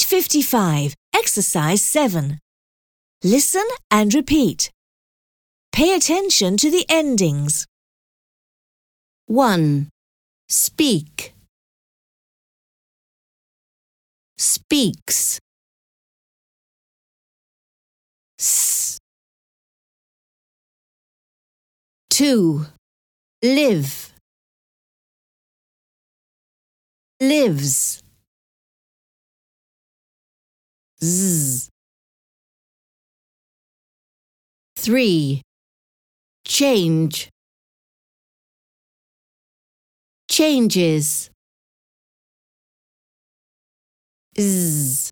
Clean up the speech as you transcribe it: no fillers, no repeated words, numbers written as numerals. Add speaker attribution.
Speaker 1: 55. Exercise 7. Listen and repeat. Pay attention to the endings.
Speaker 2: 1. Speak. Speaks. S. 2. Live. Lives. Z. 3. Change. Changes. Z.